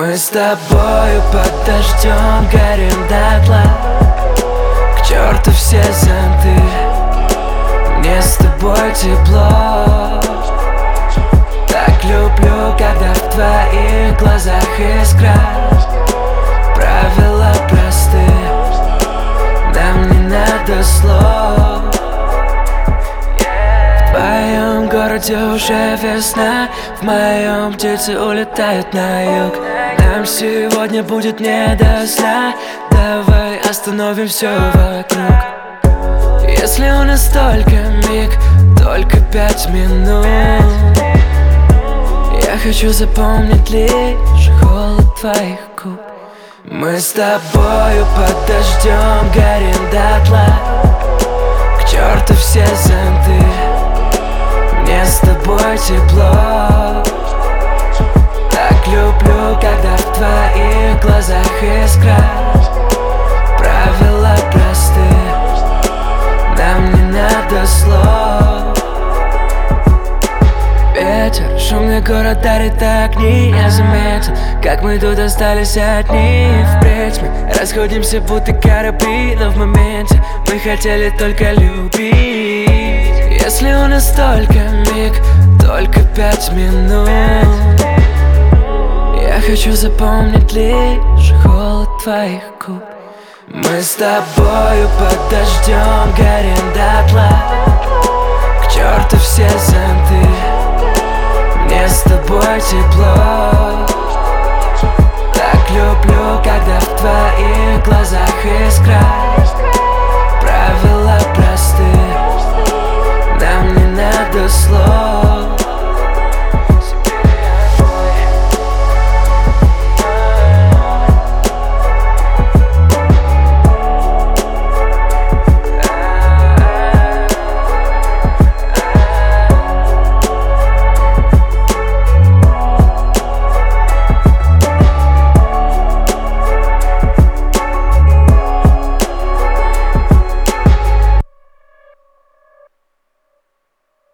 Мы с тобою под дождем горим дотла. К черту все зонты, мне с тобой тепло. Так люблю, когда в твоих глазах искра. Правила просты, нам не надо слов. В твоем городе уже весна, в моем птицы улетают на юг. Нам сегодня будет не до сна, давай остановим все вокруг. Если у нас только миг, только 5 минут, я хочу запомнить лишь холод твоих губ. Мы с тобою под дождем горим дотла. К черту все зонты, мне с тобой тепло. Так люблю, когда в твоих глазах искра. Правила просты, нам не надо слов. Ветер, шумный город дарит огни. Я заметил, как мы тут остались одни. Впредь мы расходимся, будто корабли, но в моменте мы хотели только любить. Если у нас только миг, только 5 минут, я хочу запомнить лишь холод твоих губ. Мы с тобою под дождем горим дотла. К черту все зонты, мне с тобой тепло. Так люблю, когда в твоих глазах искра.